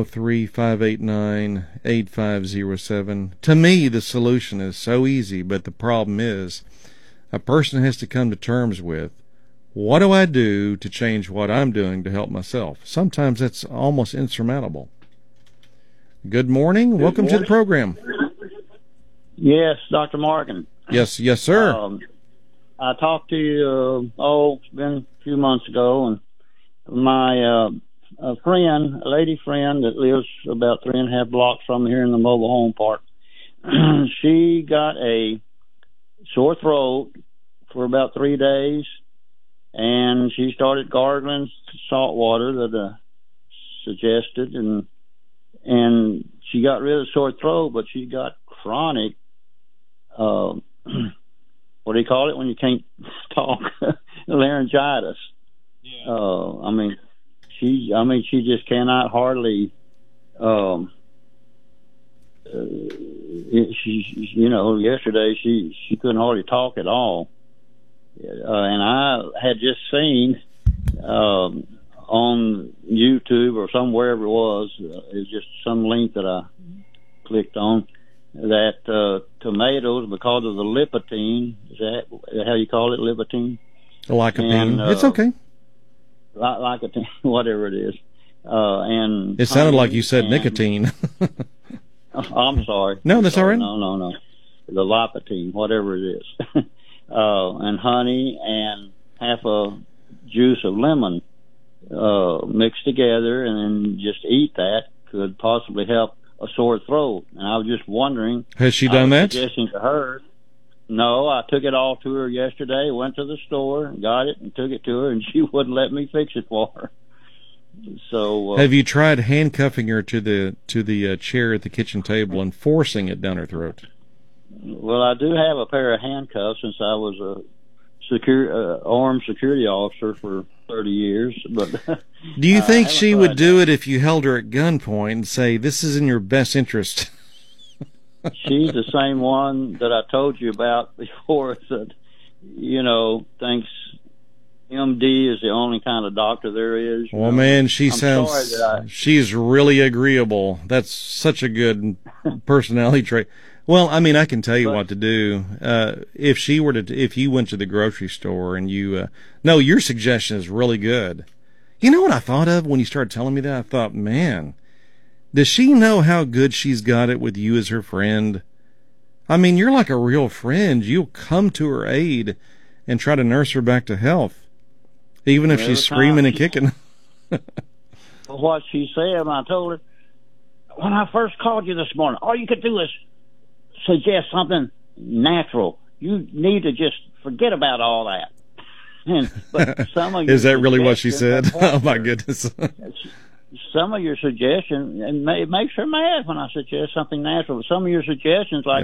903-589-8507. To me, the solution is so easy, but the problem is a person has to come to terms with, what do I do to change what I'm doing to help myself? Sometimes that's almost insurmountable. Good morning. Welcome to the program. Yes, Dr. Morgan. Yes, sir. I talked to you, it's been a few months ago, and my a lady friend that lives about 3.5 blocks from here in the mobile home park, she got a sore throat for about 3 days, and she started gargling salt water that suggested, and she got rid of sore throat, but she got chronic, what do you call it when you can't talk? Laryngitis. Yeah. She just cannot hardly. Yesterday she couldn't hardly talk at all, and I had just seen on YouTube or somewhere it was, it's just some link that I clicked on, that tomatoes, because of the lycopene, is that how you call it, lycopene? Lycopene. It's okay. Lycopene, whatever it is. And it sounded like you said nicotine. I'm sorry. No, that's all right. No. The lycopene, whatever it is. And honey and half a juice of lemon mixed together, and then just eat that could possibly help a sore throat. And I was just wondering, has she done that? Suggesting to her. No, I took it all to her yesterday. Went to the store, got it, and took it to her, and she wouldn't let me fix it for her. So, have you tried handcuffing her to the chair at the kitchen table and forcing it down her throat? Well, I do have a pair of handcuffs since I was a armed security officer for 30 years. But do you think she would do it if you held her at gunpoint and say, "This is in your best interest"? She's the same one that I told you about before that, thinks MD is the only kind of doctor there is. Well, man, she's really agreeable. That's such a good personality trait. Well, I can tell you what to do. If you went to the grocery store and your suggestion is really good. You know what I thought of when you started telling me that? I thought, man, does she know how good she's got it with you as her friend? You're like a real friend. You'll come to her aid and try to nurse her back to health, even if she's screaming and kicking. What she said, I told her, when I first called you this morning, all you could do is suggest something natural. You need to just forget about all that. But some of is that really what she said? Oh, my goodness. Some of your suggestions, and it makes her mad when I suggest something natural. Some of your suggestions, like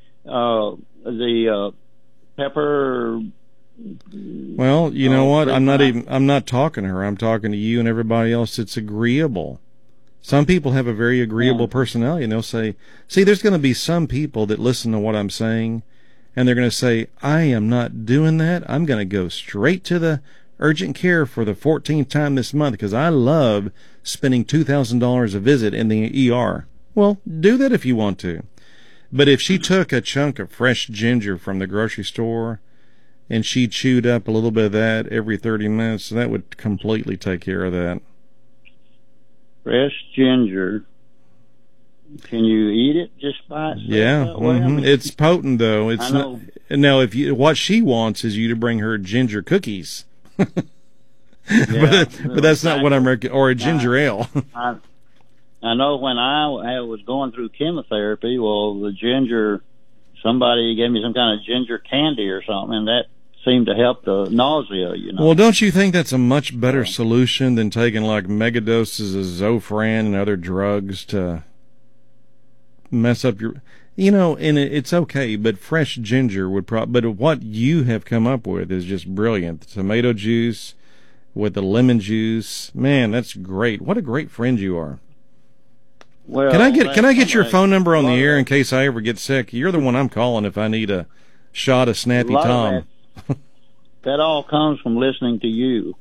the pepper. Well, you know what? I'm not talking to her. I'm talking to you and everybody else that's agreeable. Some people have a very agreeable personality, and they'll say, see, there's going to be some people that listen to what I'm saying, and they're going to say, I am not doing that. I'm going to go straight to the urgent care for the 14th time this month because I love spending $2,000 a visit in the ER. Well, do that if you want to. But if she took a chunk of fresh ginger from the grocery store and she chewed up a little bit of that every 30 minutes, that would completely take care of that. Fresh ginger. Can you eat it just by itself? Yeah, Mm-hmm. It's potent though. It's I know. not. Now, what she wants is you to bring her ginger cookies, Yeah, but that's not what I'm recommending. Or a ginger ale. I know when I was going through chemotherapy, well, the ginger, somebody gave me some kind of ginger candy or something, and that seemed to help the nausea, you know. Well, don't you think that's a much better solution than taking like megadoses of Zofran and other drugs to mess up your, and it's okay, but fresh ginger would but what you have come up with is just brilliant. The tomato juice with the lemon juice, man, that's great. What a great friend you are. Well, Can I get your phone number on the air in case I ever get sick? You're the one I'm calling if I need a shot of Snappy Tom. That all comes from listening to you.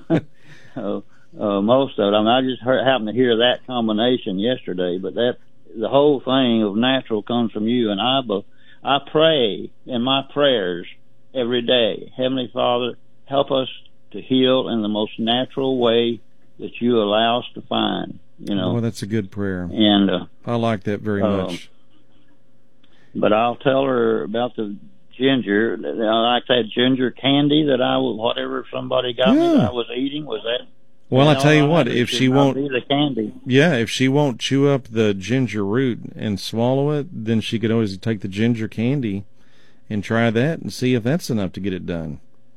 Most of it. I mean, I just happened to hear that combination yesterday, but the whole thing of natural comes from you. And I pray in my prayers every day, Heavenly Father, help us to heal in the most natural way that you allow us to find. Oh, that's a good prayer. And I like that very much. But I'll tell her about the ginger. I like that ginger candy that whatever somebody got me that I was eating. Was that? Well, I tell you what, if she won't, the candy. Yeah, if she won't chew up the ginger root and swallow it, then she could always take the ginger candy and try that and see if that's enough to get it done.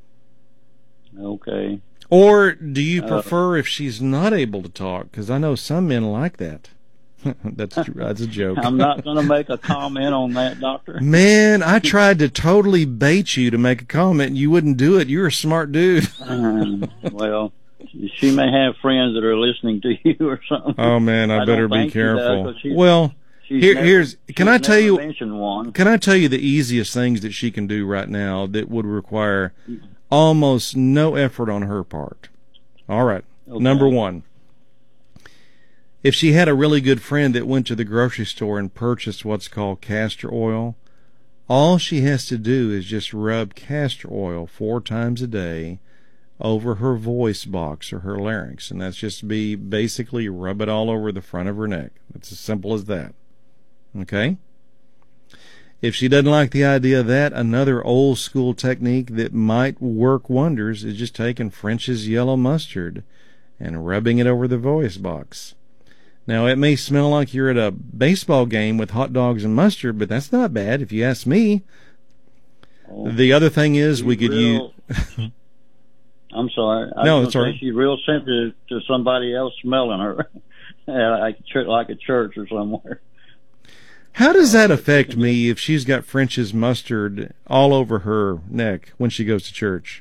Okay. Or do you prefer if she's not able to talk? Because I know some men like that. That's a joke. I'm not going to make a comment on that, Doctor. Man, I tried to totally bait you to make a comment, and you wouldn't do it. You're a smart dude. Well, she may have friends that are listening to you or something. Oh man, I better be careful. Can I tell you the easiest things that she can do right now that would require almost no effort on her part? All right. Okay. Number one, if she had a really good friend that went to the grocery store and purchased what's called castor oil, all she has to do is just rub castor oil 4 times a day over her voice box or her larynx, and that's just basically rub it all over the front of her neck. It's as simple as that. Okay? If she doesn't like the idea of that, another old school technique that might work wonders is just taking French's yellow mustard and rubbing it over the voice box. Now, it may smell like you're at a baseball game with hot dogs and mustard, but that's not bad if you ask me. The other thing is we could use... I'm sorry. No, it's all right. She's real sensitive to somebody else smelling her, like a church or somewhere. How does that affect me if she's got French's mustard all over her neck when she goes to church?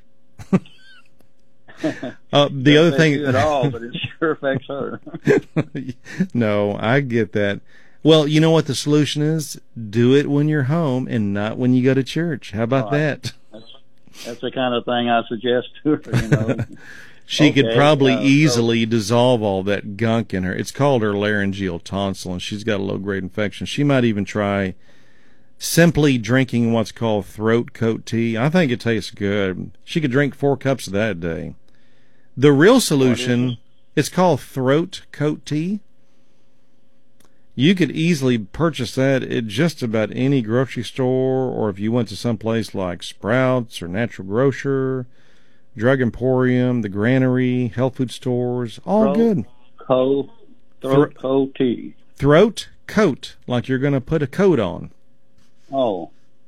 The other thing at all, but it sure affects her. No, I get that. Well, you know what the solution is? Do it when you're home and not when you go to church. How about that? That's the kind of thing I suggest to her, She could probably easily dissolve all that gunk in her. It's called her laryngeal tonsil, and she's got a low-grade infection. She might even try simply drinking what's called throat coat tea. I think it tastes good. She could drink 4 cups of that a day. The real solution, it's called throat coat tea. You could easily purchase that at just about any grocery store, or if you went to some place like Sprouts or Natural Grocer, Drug Emporium, the Granary, health food stores, all good. Throat coat tea. Throat coat, like you're going to put a coat on. Oh.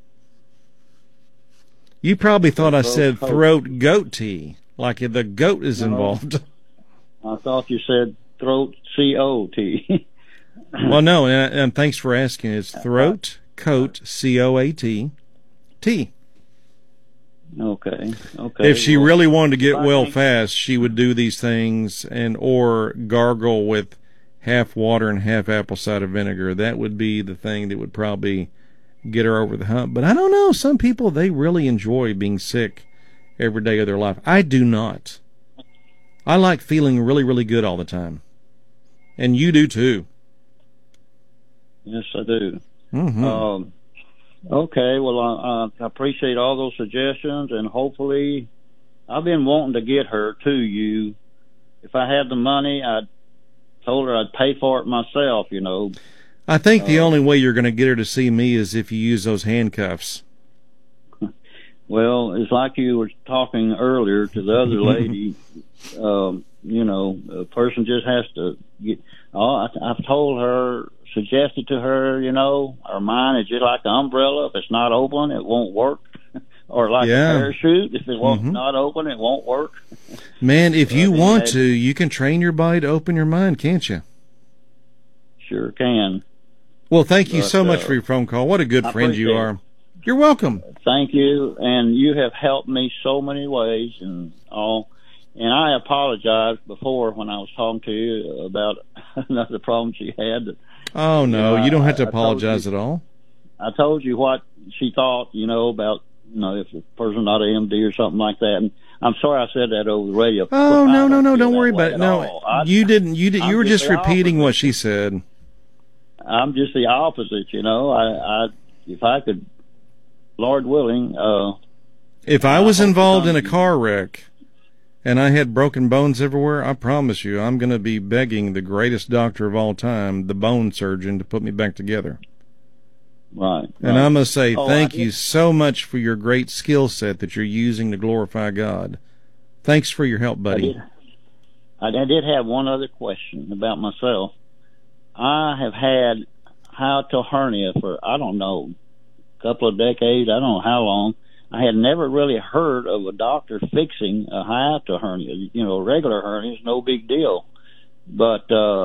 You probably thought I said throat goat tea, like the goat is involved. I thought you said throat C-O-T. Well, no, and thanks for asking. It's throat coat, C-O-A-T, tea. Okay. If she really wanted to get well fast, she would do these things or gargle with half water and half apple cider vinegar. That would be the thing that would probably get her over the hump. But I don't know. Some people, they really enjoy being sick every day of their life. I do not. I like feeling really, really good all the time. And you do too. Yes, I do. Mm-hmm. Okay, well, I appreciate all those suggestions, and hopefully, I've been wanting to get her to you. If I had the money, I told her I'd pay for it myself, you know. I think the only way you're going to get her to see me is if you use those handcuffs. Well, it's like you were talking earlier to the other lady. You know, a person just has to get. I've told her, suggested to her, you know, our mind is just like an umbrella. If it's not open, it won't work. Or like a parachute, if it won't not open, it won't work. Man, if you want to, you can train your body to open your mind, can't you? Sure can. Well, thank you so much for your phone call. What a good friend you are. You're welcome. Thank you, and you have helped me so many ways and all. And I apologized before when I was talking to you about another problem she had. Oh, no, you don't have to apologize at all. I told you what she thought, you know, about, you know, if a person not an MD or something like that. And I'm sorry I said that over the radio. Oh, no, don't worry about it. No, you didn't. You were just repeating what she said. I'm just the opposite, you know. If I could, Lord willing. If I was involved in a car wreck and I had broken bones everywhere, I promise you I'm going to be begging the greatest doctor of all time, the bone surgeon, to put me back together. Right. And I'm going to say thank you so much for your great skill set that you're using to glorify God. Thanks for your help, buddy. I did have one other question about myself. I have had hiatal hernia for, I don't know, a couple of decades. I don't know how long. I had never really heard of a doctor fixing a hiatal hernia. You know, regular hernia is no big deal. But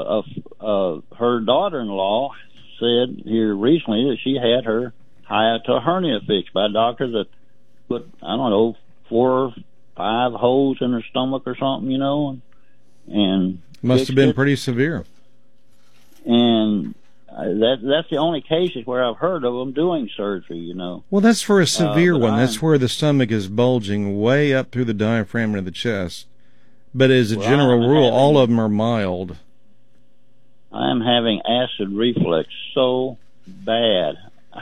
her daughter-in-law said here recently that she had her hiatal hernia fixed by a doctor that put, I don't know, 4 or 5 holes in her stomach or something, you know, and must have been pretty severe. And that's the only cases where I've heard of them doing surgery, you know. Well, that's for a severe one. That's where the stomach is bulging way up through the diaphragm into the chest. But as a general rule, all of them are mild. I'm having acid reflux so bad.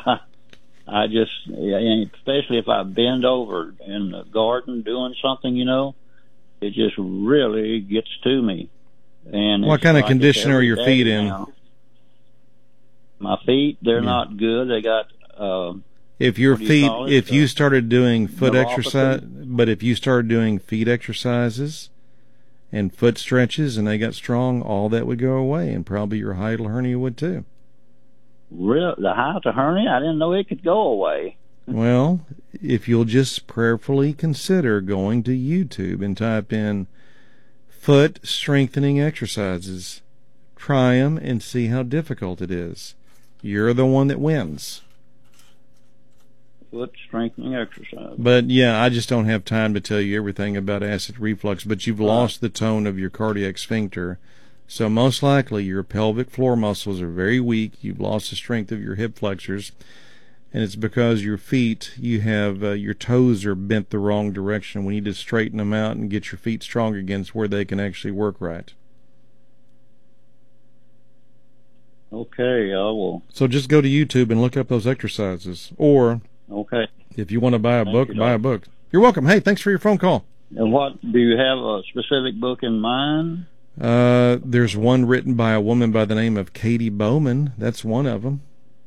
I just, especially if I bend over in the garden doing something, you know, it just really gets to me. And what kind of condition are your feet in? My feet, they're not good. They got if you started doing foot exercise, but if you started doing feet exercises and foot stretches and they got strong, all that would go away, and probably your hiatal hernia would too. Real, the hiatal hernia? I didn't know it could go away. Well, if you'll just prayerfully consider going to YouTube and type in foot strengthening exercises, try them and see how difficult it is. You're the one that wins. Foot strengthening exercise. But yeah, I just don't have time to tell you everything about acid reflux, but you've lost the tone of your cardiac sphincter. So most likely your pelvic floor muscles are very weak. You've lost the strength of your hip flexors. And it's because your feet, you have your toes are bent the wrong direction. We need to straighten them out and get your feet strong again where they can actually work right. Okay, I will. So just go to YouTube and look up those exercises. Or if you want to buy a book, buy a book. You're welcome. Hey, thanks for your phone call. And what, do you have a specific book in mind? There's one written by a woman by the name of Katie Bowman. That's one of them.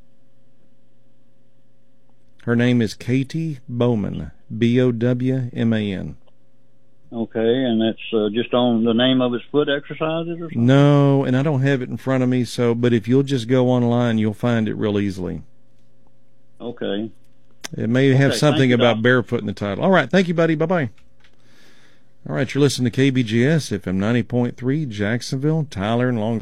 Her name is Katie Bowman, Bowman. Okay, and that's just on the name of his foot exercises or something? No, and I don't have it in front of me, but if you'll just go online, you'll find it real easily. Okay. It may have something about barefoot in the title. All right, thank you, buddy. Bye-bye. All right, you're listening to KBGS, FM 90.3, Jacksonville, Tyler, and Long.